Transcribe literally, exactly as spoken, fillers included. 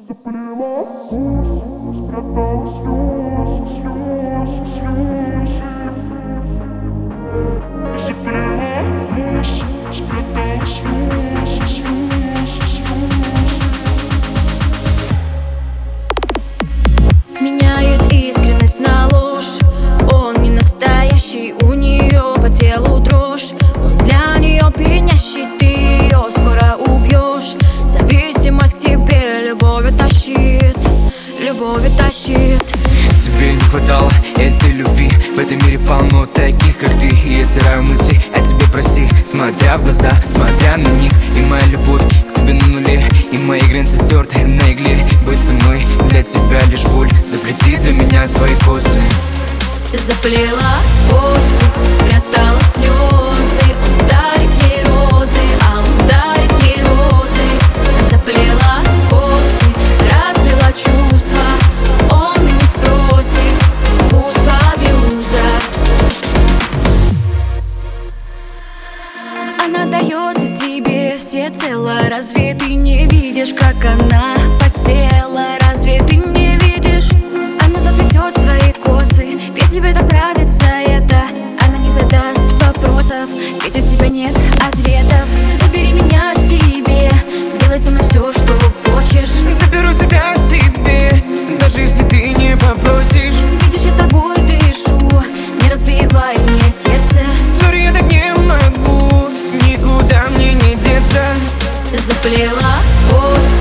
Заплела косы, спрятала слезы, слезы, слезы. Заплела косы, спрятала слезы, слезы, слезы. Меняет искренность на ложь. Он не настоящий, у нее по телу дрожь. Он для нее пьянящий, ты ее скоро убьешь. Зависимость к тебе любовью тащит, любовью тащит. Тебе не хватало этой любви. В этом мире полно таких, как ты. И я стираю мысли о тебе, прости. Смотря в глаза, смотря на них. И моя любовь к тебе на нуле. И мои границы стерты на игле. Быть со мной для тебя лишь боль. Заплети для меня свои косы. Заплела косы, спрятала слезы. Он дарит ей розы, а он дарит ей розы. Заплела косы, разбила чувства. Он и не спросит, искусство абьюза. Она дается тебе всецело. Разве ты не видишь, как она подсела? Разве ты не видишь? Она заплетет свои косы, ведь тебе так нравится это. Она не задаст вопросов, ведь у тебя нет ответов. Забери меня себе, делай со мной все, что хочешь. Заберу тебя себе, даже если ты не попросишь. Видишь, я тобой дышу, не разбивай мне сердце. Сори, я так не могу, никуда мне не деться. Заплела косы,